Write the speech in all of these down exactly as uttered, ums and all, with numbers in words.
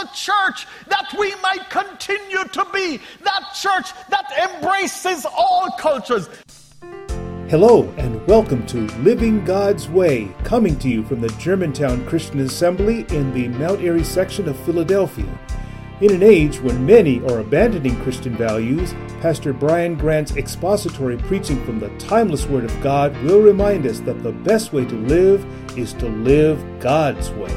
the church that we might continue to be that church that embraces all cultures. Hello and welcome to Living God's Way, coming to you from the Germantown Christian Assembly in the Mount Airy section of Philadelphia. In an age when many are abandoning Christian values, Pastor Brian Grant's expository preaching from the timeless Word of God will remind us that the best way to live is to live God's way.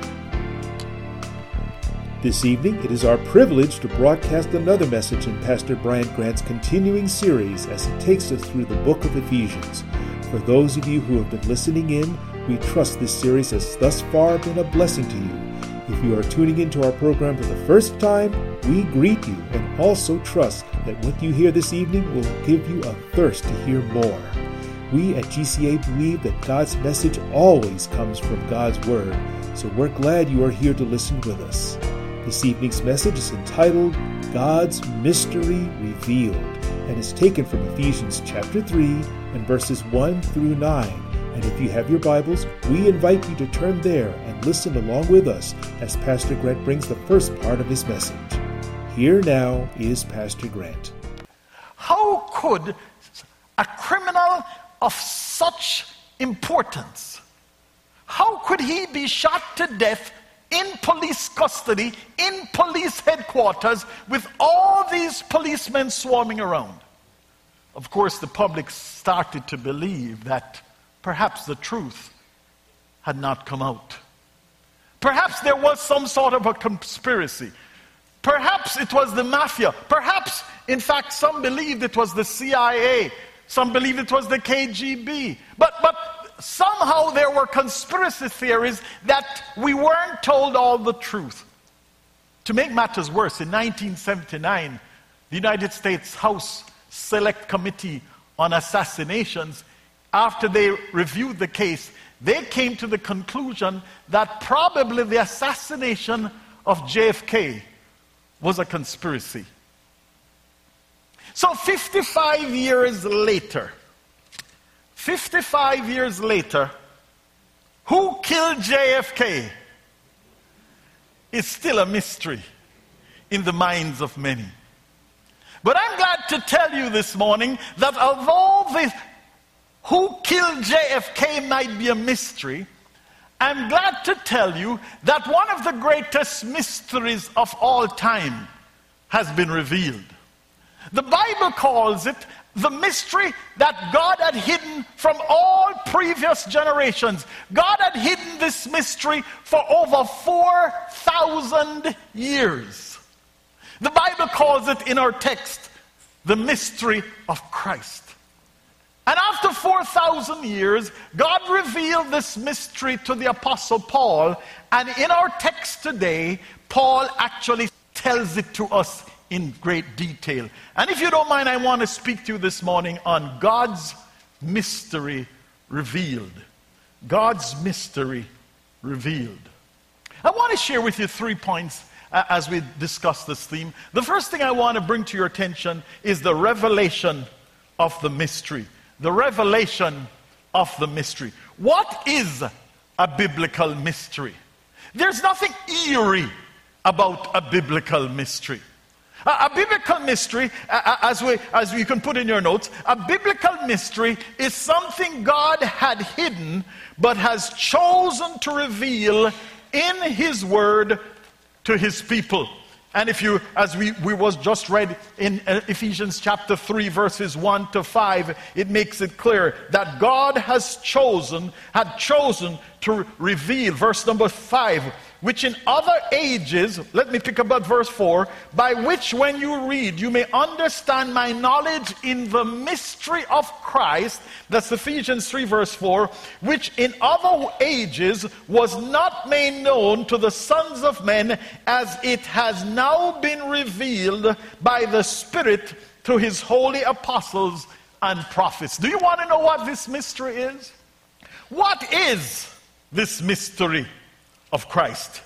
This evening, it is our privilege to broadcast another message in Pastor Brian Grant's continuing series as he takes us through the book of Ephesians. For those of you who have been listening in, we trust this series has thus far been a blessing to you. If you are tuning into our program for the first time, we greet you and also trust that what you hear this evening will give you a thirst to hear more. We at G C A believe that God's message always comes from God's Word, so we're glad you are here to listen with us. This evening's message is entitled God's Mystery Revealed and is taken from Ephesians chapter three and verses one through nine. And if you have your Bibles, we invite you to turn there and listen along with us as Pastor Grant brings the first part of his message. Here now is Pastor Grant. How could a criminal of such importance, how could he be shot to death in police custody, in police headquarters, with all these policemen swarming around? Of course, the public started to believe that perhaps the truth had not come out. Perhaps there was some sort of a conspiracy. Perhaps it was the mafia. Perhaps, in fact, some believed it was the C I A. Some believed it was the K G B. But, but somehow there were conspiracy theories that we weren't told all the truth. To make matters worse, in nineteen seventy-nine, the United States House Select Committee on Assassinations, after they reviewed the case, they came to the conclusion that probably the assassination of J F K was a conspiracy. So fifty-five years later, fifty-five years later, who killed J F K is still a mystery in the minds of many. But I'm glad to tell you this morning that although the who killed J F K might be a mystery, I'm glad to tell you that one of the greatest mysteries of all time has been revealed. The Bible calls it the mystery that God had hidden from all previous generations. God had hidden this mystery for over four thousand years. The Bible calls it in our text the mystery of Christ. And after four thousand years, God revealed this mystery to the Apostle Paul. And in our text today, Paul actually tells it to us in great detail. And if you don't mind, I want to speak to you this morning on God's mystery revealed. God's mystery revealed. I want to share with you three points uh, as we discuss this theme. The first thing I want to bring to your attention is the revelation of the mystery. The revelation of the mystery. What is a biblical mystery? There's nothing eerie about a biblical mystery. A, a biblical mystery, uh, as we as we can put in your notes, a biblical mystery is something God had hidden but has chosen to reveal in His Word to His people. And if you, as we, we was just read in Ephesians chapter three, verses one to five, it makes it clear that God has chosen, had chosen to reveal, verse number five, which in other ages, let me pick up at verse four, by which when you read, you may understand my knowledge in the mystery of Christ, that's Ephesians three verse four, which in other ages was not made known to the sons of men, as it has now been revealed by the Spirit to his holy apostles and prophets. Do you want to know what this mystery is? What is this mystery of Christ?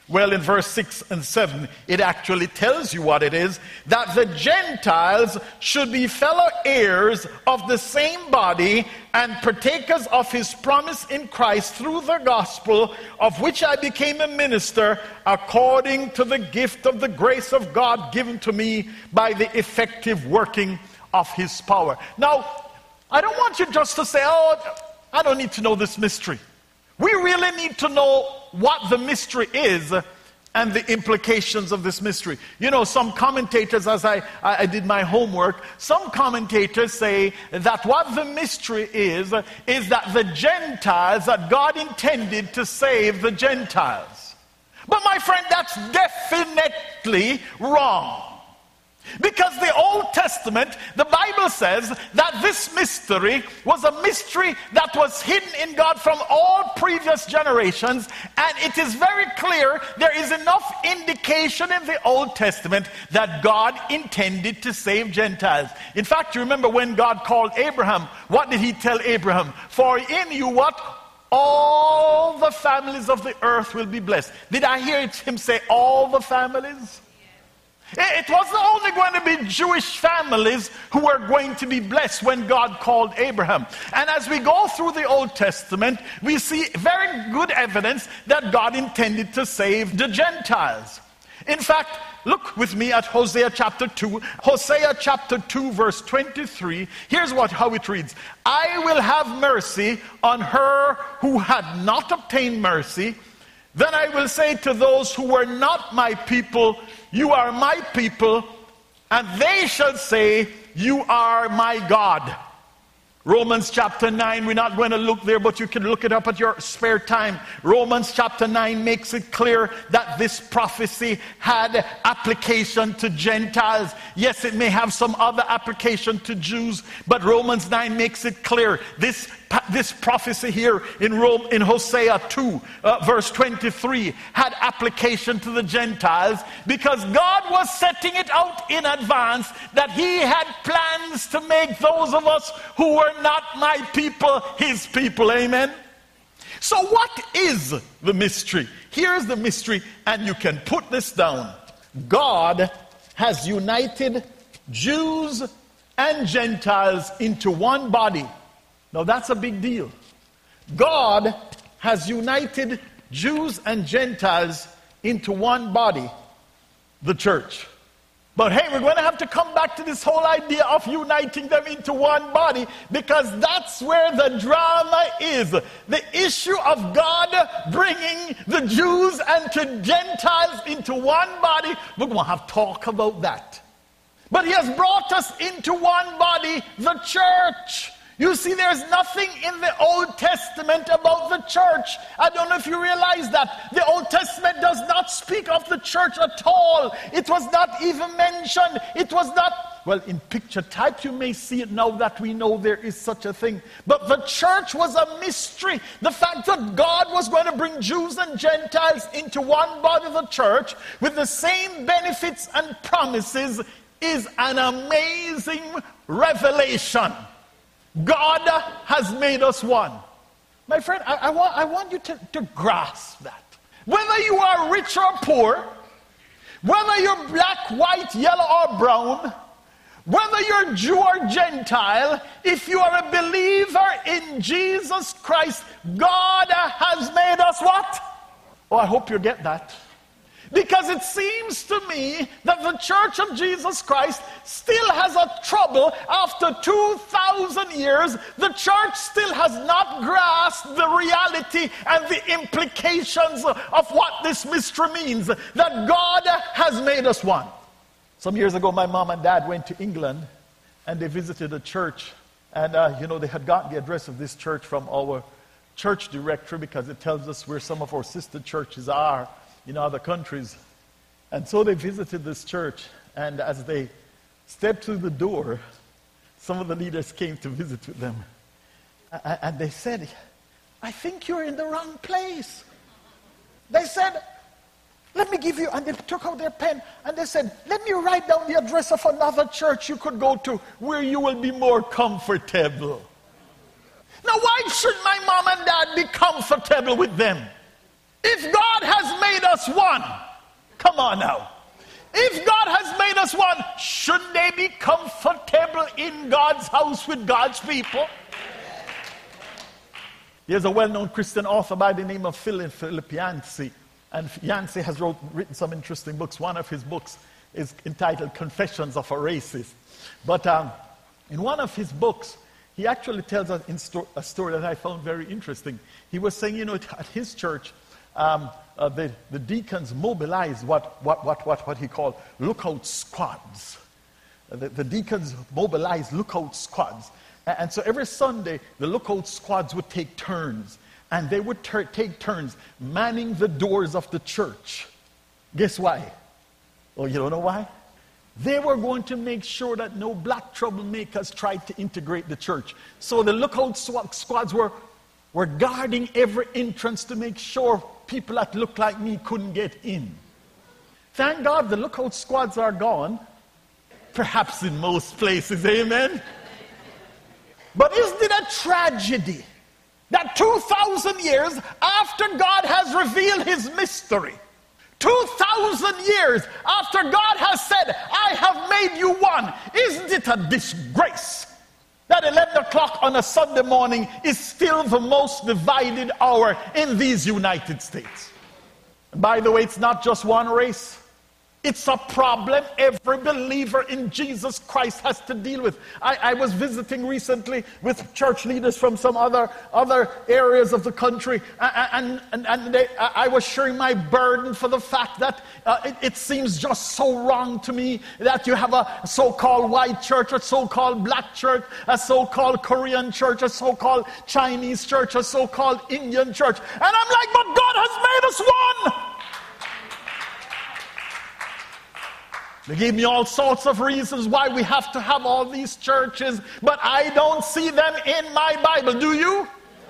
Well, in verse six and seven, it actually tells you what it is, that the Gentiles should be fellow heirs of the same body and partakers of his promise in Christ through the gospel, of which I became a minister according to the gift of the grace of God given to me by the effective working of his power. Now, I don't want you just to say, oh, I don't need to know this mystery. We really need to know what the mystery is and the implications of this mystery. You know, some commentators, as I, I did my homework, some commentators say that what the mystery is, is that the Gentiles, that God intended to save the Gentiles. But my friend, that's definitely wrong. Because the Old Testament, the Bible says that this mystery was a mystery that was hidden in God from all previous generations, and it is very clear there is enough indication in the Old Testament that God intended to save Gentiles. In fact, you remember when God called Abraham, what did he tell Abraham? For in you what? All the families of the earth will be blessed. Did I hear him say all the families? It wasn't only going to be Jewish families who were going to be blessed when God called Abraham. And as we go through the Old Testament, we see very good evidence that God intended to save the Gentiles. In fact, look with me at Hosea chapter two. Hosea chapter two, verse twenty-three. Here's what how it reads. I will have mercy on her who had not obtained mercy. Then I will say to those who were not my people, you are my people, and they shall say, you are my God. Romans chapter nine, we're not going to look there, but you can look it up at your spare time. Romans chapter nine makes it clear that this prophecy had application to Gentiles. Yes, it may have some other application to Jews, but Romans nine makes it clear. This This prophecy here in Rome, in Hosea two, uh, verse twenty-three, had application to the Gentiles because God was setting it out in advance that he had plans to make those of us who were not my people his people. Amen? So what is the mystery? Here's the mystery, and you can put this down. God has united Jews and Gentiles into one body. Now that's a big deal. God has united Jews and Gentiles into one body, the church. But hey, we're going to have to come back to this whole idea of uniting them into one body, because that's where the drama is. The issue of God bringing the Jews and the Gentiles into one body, we're going to have to talk about that. But he has brought us into one body, the church. You see, there's nothing in the Old Testament about the church. I don't know if you realize that. The Old Testament does not speak of the church at all. It was not even mentioned. It was not, well, in picture type you may see it now that we know there is such a thing. But the church was a mystery. The fact that God was going to bring Jews and Gentiles into one body of the church with the same benefits and promises is an amazing revelation. God has made us one. My friend, I, I, want, I want you to, to grasp that. Whether you are rich or poor, whether you're black, white, yellow, or brown, whether you're Jew or Gentile, if you are a believer in Jesus Christ, God has made us what? Oh, I hope you get that. Because it seems to me that the Church of Jesus Christ still has a trouble after two thousand years. The church still has not grasped the reality and the implications of what this mystery means, that God has made us one. Some years ago, my mom and dad went to England and they visited a church. And, uh, you know, they had gotten the address of this church from our church directory because it tells us where some of our sister churches are in other countries. And so they visited this church, and as they stepped through the door, some of the leaders came to visit with them. And they said, I think you're in the wrong place. They said, let me give you, and they took out their pen, and they said, let me write down the address of another church you could go to where you will be more comfortable. Now, why should my mom and dad be comfortable with them? If God has made us us one. Come on now. If God has made us one, shouldn't they be comfortable in God's house with God's people? There's a well-known Christian author by the name of Philip, Philip Yancey. And Yancey has wrote, written some interesting books. One of his books is entitled Confessions of a Racist. But um, in one of his books, he actually tells us in sto- a story that I found very interesting. He was saying, you know, at his church, um, uh, the, the deacons mobilized what, what, what, what, what he called lookout squads. Uh, the, the deacons mobilized lookout squads. And, and so every Sunday, the lookout squads would take turns. And they would ter- take turns manning the doors of the church. Guess why? Oh, you don't know why? They were going to make sure that no black troublemakers tried to integrate the church. So the lookout squads were, were guarding every entrance to make sure people that looked like me couldn't get in. Thank God the lookout squads are gone. Perhaps in most places, amen? But isn't it a tragedy that two thousand years after God has revealed his mystery, two thousand years after God has said, I have made you one, isn't it a disgrace that eleven o'clock on a Sunday morning is still the most divided hour in these United States? And by the way, it's not just one race. It's a problem every believer in Jesus Christ has to deal with. I, I was visiting recently with church leaders from some other, other areas of the country, and, and, and they, I was sharing my burden for the fact that uh, it, it seems just so wrong to me that you have a so-called white church, a so-called black church, a so-called Korean church, a so-called Chinese church, a so-called Indian church. And I'm like, but God has made us one! They gave me all sorts of reasons why we have to have all these churches, but I don't see them in my Bible. Do you?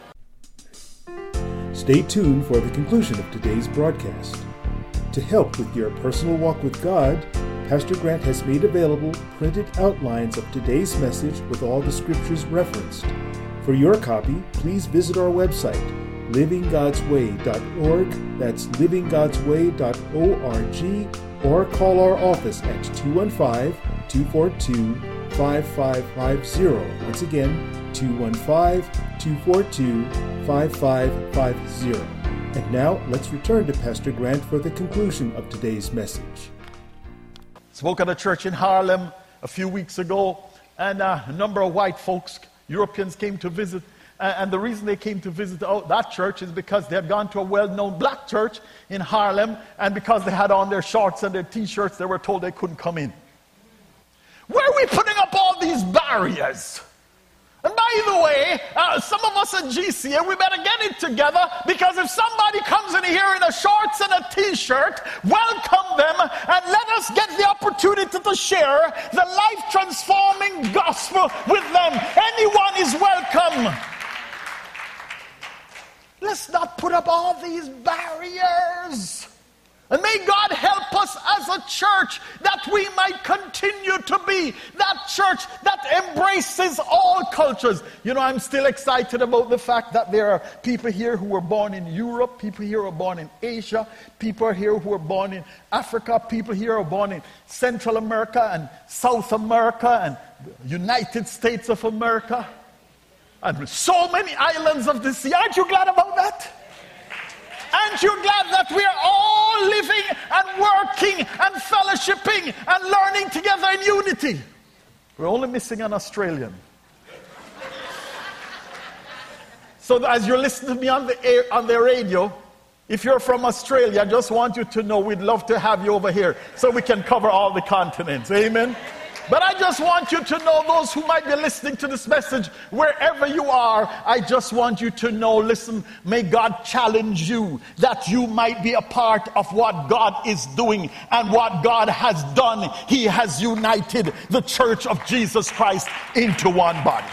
Stay tuned for the conclusion of today's broadcast. To help with your personal walk with God, Pastor Grant has made available printed outlines of today's message with all the scriptures referenced. For your copy, please visit our website, living gods way dot org. That's living gods way dot org. Or call our office at two one five, two four two, five five five zero. Once again, two one five, two four two, five five five zero. And now, let's return to Pastor Grant for the conclusion of today's message. Spoke at a church in Harlem a few weeks ago, and uh, a number of white folks, Europeans, came to visit. And the reason they came to visit that church is because they had gone to a well-known black church in Harlem, and because they had on their shorts and their t-shirts, they were told they couldn't come in. Where are we putting up all these barriers? And by the way, uh, some of us at G C A, we better get it together, because if somebody comes in here in a shorts and a t-shirt, welcome them and let us get the opportunity to share the life-transforming gospel with them. Anyone is welcome. Let's not put up all these barriers. And may God help us as a church that we might continue to be that church that embraces all cultures. You know, I'm still excited about the fact that there are people here who were born in Europe, people here who are born in Asia, people here who are born in Africa, people here who are born in Central America and South America and United States of America. And so many islands of the sea. Aren't you glad about that? Aren't you glad that we are all living and working and fellowshipping and learning together in unity? We're only missing an Australian. So as you're listening to me on the air, on the radio, if you're from Australia, I just want you to know we'd love to have you over here so we can cover all the continents. Amen? But I just want you to know, those who might be listening to this message, wherever you are, I just want you to know, listen, may God challenge you that you might be a part of what God is doing and what God has done. He has united the church of Jesus Christ into one body.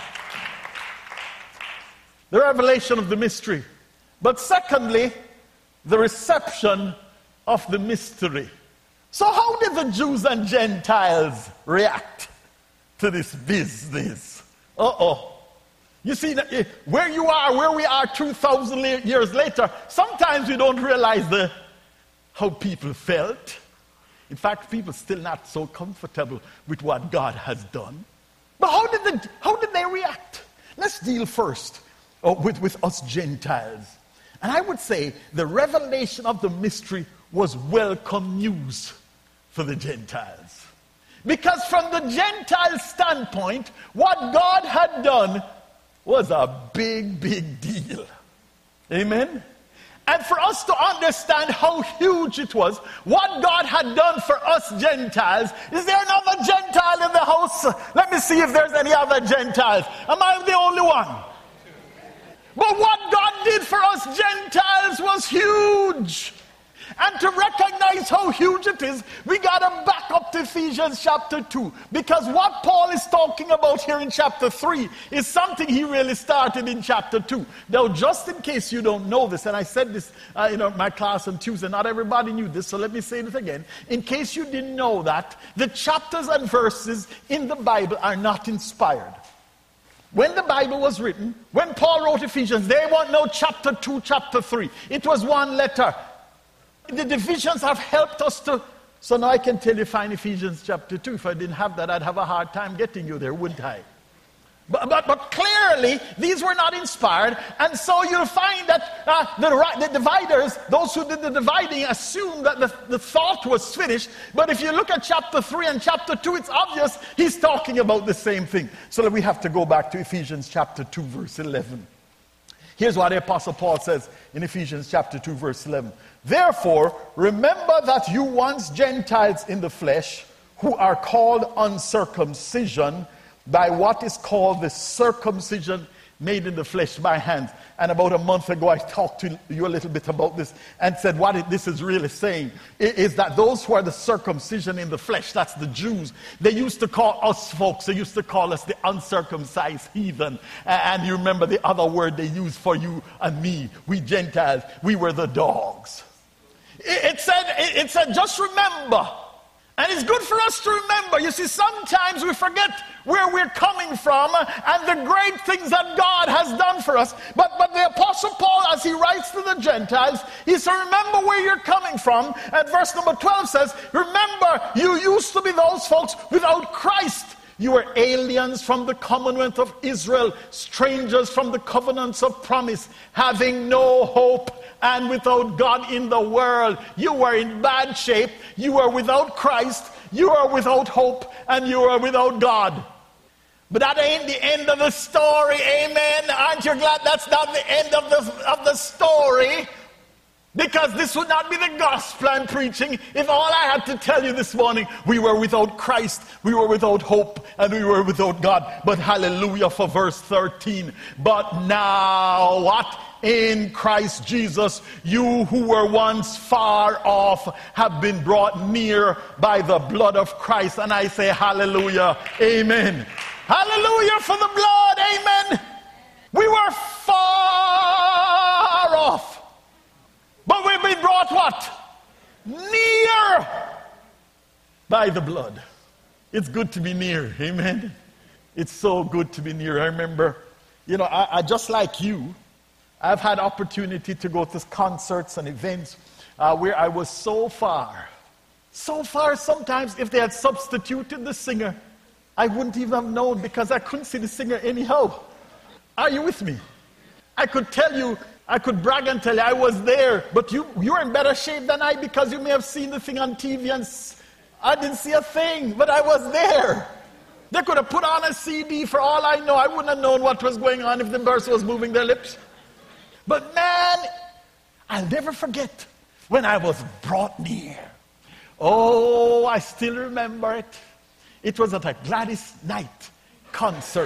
The revelation of the mystery. But secondly, the reception of the mystery. So how did the Jews and Gentiles react to this business? Uh-oh. You see, where you are, where we are two thousand years later, sometimes we don't realize the, how people felt. In fact, people still not so comfortable with what God has done. But how did, the, how did they react? Let's deal first uh, with, with us Gentiles. And I would say the revelation of the mystery was welcome news for the Gentiles. Because from the Gentile standpoint, what God had done was a big, big deal. Amen? And for us to understand how huge it was, what God had done for us Gentiles, is there another Gentile in the house? Let me see if there's any other Gentiles. Am I the only one? But what God did for us Gentiles was huge. And to recognize how huge it is, we got to back up to Ephesians chapter two. Because what Paul is talking about here in chapter three is something he really started in chapter two. Now, just in case you don't know this, and I said this uh, in my class on Tuesday, not everybody knew this, so let me say it again. In case you didn't know that, the chapters and verses in the Bible are not inspired. When the Bible was written, when Paul wrote Ephesians, they weren't no chapter two, chapter three. It was one letter. The divisions have helped us to... So now I can tell you, find Ephesians chapter two. If I didn't have that, I'd have a hard time getting you there, wouldn't I? But, but, but clearly, these were not inspired. And so you'll find that uh, the, the dividers, those who did the dividing, assumed that the, the thought was finished. But if you look at chapter three and chapter two, it's obvious he's talking about the same thing. So we have to go back to Ephesians chapter two, verse eleven. Here's what the Apostle Paul says in Ephesians chapter two, verse eleven. Therefore, remember that you once Gentiles in the flesh, who are called uncircumcision, by what is called the circumcision made in the flesh by hands. And about a month ago, I talked to you a little bit about this and said what it, this is really saying is that those who are the circumcision in the flesh, that's the Jews, they used to call us folks, they used to call us the uncircumcised heathen. And you remember the other word they used for you and me, we Gentiles, we were the dogs. It, it said, it, it said, just remember. And it's good for us to remember. You see, sometimes we forget where we're coming from and the great things that God has done for us. But, but the Apostle Paul, as he writes to the Gentiles, he says, remember where you're coming from. And verse number twelve says, remember, you used to be those folks without Christ. You were aliens from the commonwealth of Israel, strangers from the covenants of promise, having no hope and without God in the world. You were in bad shape. You were without Christ. You are without hope, and you are without God. But that ain't the end of the story. Amen. Aren't you glad that's not the end of the, of the story? Because this would not be the gospel I'm preaching if all I had to tell you this morning, we were without Christ, we were without hope, and we were without God. But hallelujah for verse thirteen. But now what? In Christ Jesus, you who were once far off have been brought near by the blood of Christ. And I say hallelujah, amen. Hallelujah for the blood, amen. We were far off. But we've been brought what? Near by the blood. It's good to be near, amen. It's so good to be near. I remember, you know, I, I just like you, I've had opportunity to go to concerts and events uh, where I was so far. So far, sometimes if they had substituted the singer, I wouldn't even have known because I couldn't see the singer anyhow. Are you with me? I could tell you, I could brag and tell you I was there, but you, you're in better shape than I because you may have seen the thing on T V and I didn't see a thing, but I was there. They could have put on a C D for all I know. I wouldn't have known what was going on if the person was moving their lips. But man, I'll never forget when I was brought near. Oh, I still remember it. It was at a Gladys Knight concert.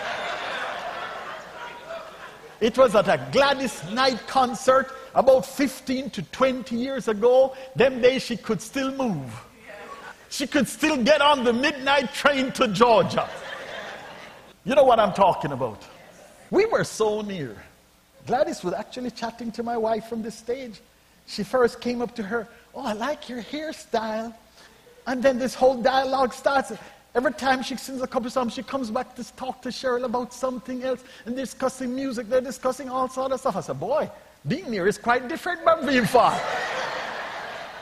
It was at a Gladys Knight concert about fifteen to twenty years ago. Them days she could still move. She could still get on the midnight train to Georgia. You know what I'm talking about. We were so near. Gladys was actually chatting to my wife from the stage. She first came up to her, oh, I like your hairstyle. And then this whole dialogue starts. Every time she sings a couple of songs, she comes back to talk to Cheryl about something else. And they're discussing music, they're discussing all sorts of stuff. I said, boy, being near is quite different from being far.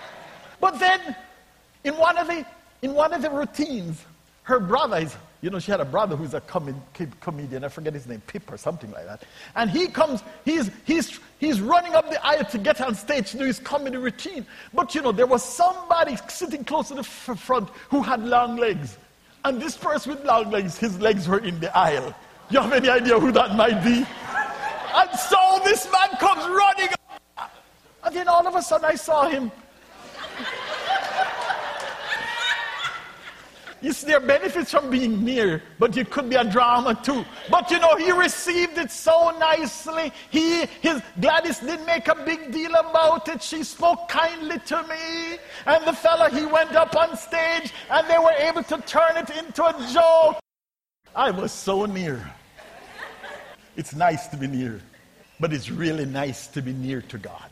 But then, in one of the in one of the routines, her brother is, you know, she had a brother who's a com- comedian, I forget his name, Pip or something like that. And he comes, he's he's he's running up the aisle to get on stage to do his comedy routine. But you know, there was somebody sitting close to the f- front who had long legs. And this person with long legs, his legs were in the aisle. You have any idea who that might be? And so this man comes running up. And then all of a sudden I saw him. You see, there are benefits from being near, but it could be a drama too. But you know, he received it so nicely. He, his Gladys didn't make a big deal about it. She spoke kindly to me. And the fella, he went up on stage, and they were able to turn it into a joke. I was so near. It's nice to be near, but it's really nice to be near to God.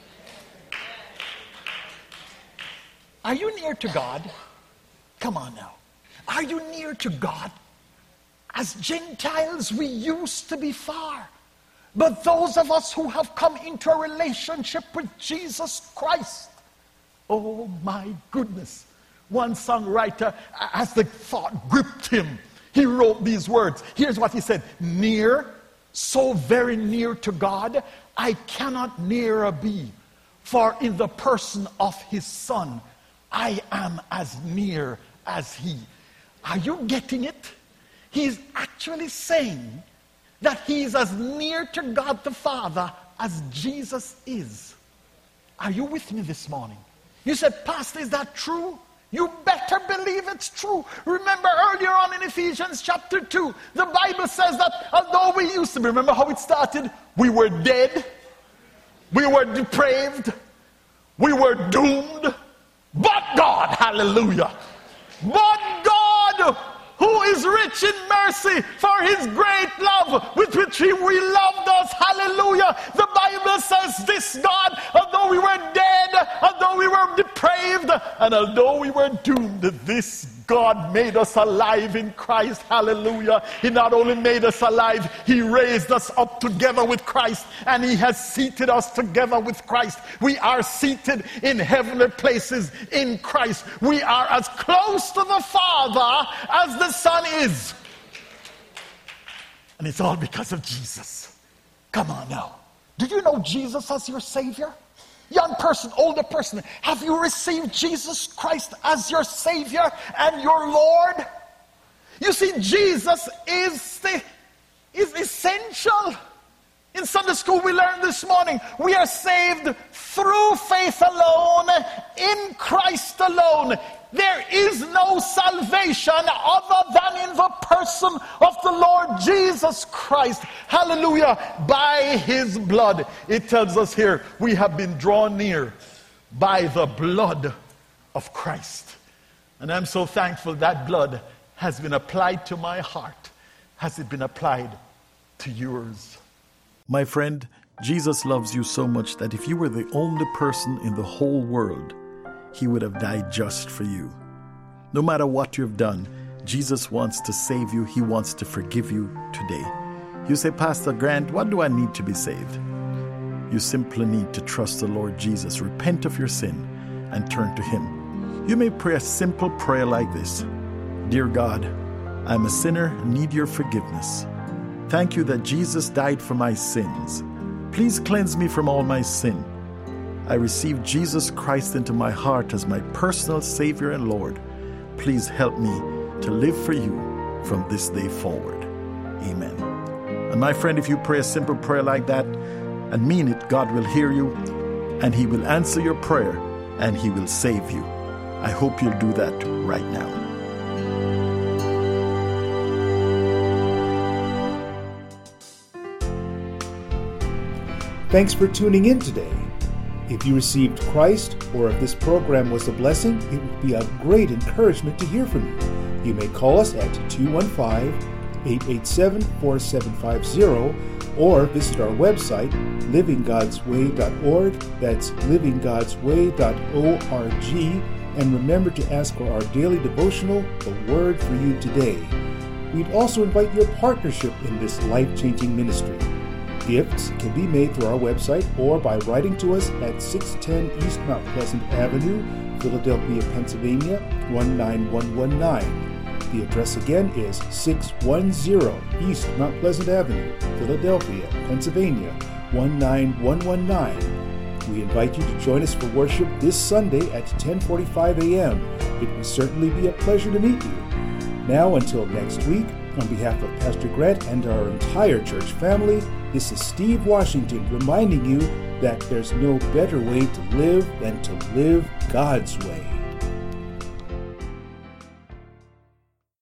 Are you near to God? Come on now. Are you near to God? As Gentiles, we used to be far. But those of us who have come into a relationship with Jesus Christ, oh my goodness. One songwriter, as the thought gripped him, he wrote these words. Here's what he said: near, so very near to God, I cannot nearer be. For in the person of his Son, I am as near as he. Are you getting it? He's actually saying that he's as near to God the Father as Jesus is. Are you with me this morning? You said, Pastor, is that true? You better believe it's true. Remember earlier on in Ephesians chapter two, the Bible says that although we used to be, remember how it started? We were dead. We were depraved. We were doomed. But God, hallelujah. But God, who is rich in mercy for his great love with which he we loved us, hallelujah. The Bible says this God, although we were dead, although we were depraved, and although we were doomed, this God made us alive in Christ, hallelujah. He not only made us alive, he raised us up together with Christ, and he has seated us together with Christ. We are seated in heavenly places in Christ. We are as close to the Father as the Son is. And it's all because of Jesus. Come on now. Do you know Jesus as your Savior? Young person, older person, have you received Jesus Christ as your Savior and your Lord? You see, Jesus is the is essential. In Sunday school we learned this morning, we are saved through faith alone, in Christ alone. There is no salvation other than in the person of the Lord Jesus Christ. Hallelujah. By his blood. It tells us here, we have been drawn near by the blood of Christ. And I'm so thankful that blood has been applied to my heart. Has it been applied to yours? My friend, Jesus loves you so much that if you were the only person in the whole world, he would have died just for you. No matter what you have done, Jesus wants to save you. He wants to forgive you today. You say, Pastor Grant, what do I need to be saved? You simply need to trust the Lord Jesus, repent of your sin, and turn to him. You may pray a simple prayer like this. Dear God, I'm a sinner and need your forgiveness. Thank you that Jesus died for my sins. Please cleanse me from all my sin. I receive Jesus Christ into my heart as my personal Savior and Lord. Please help me to live for you from this day forward. Amen. And my friend, if you pray a simple prayer like that and mean it, God will hear you and he will answer your prayer and he will save you. I hope you'll do that right now. Thanks for tuning in today. If you received Christ, or if this program was a blessing, it would be a great encouragement to hear from you. You may call us at two one five, eight eight seven, four seven five zero or visit our website, living gods way dot org. That's living gods way dot org. And remember to ask for our daily devotional, The Word for You Today. We'd also invite your partnership in this life-changing ministry. Gifts can be made through our website or by writing to us at six ten East Mount Pleasant Avenue, Philadelphia, Pennsylvania, one nine one one nine. The address again is six one zero East Mount Pleasant Avenue, Philadelphia, Pennsylvania, one nine one one nine. We invite you to join us for worship this Sunday at ten forty-five a.m. It will certainly be a pleasure to meet you. Now, until next week, on behalf of Pastor Grant and our entire church family, this is Steve Washington reminding you that there's no better way to live than to live God's way.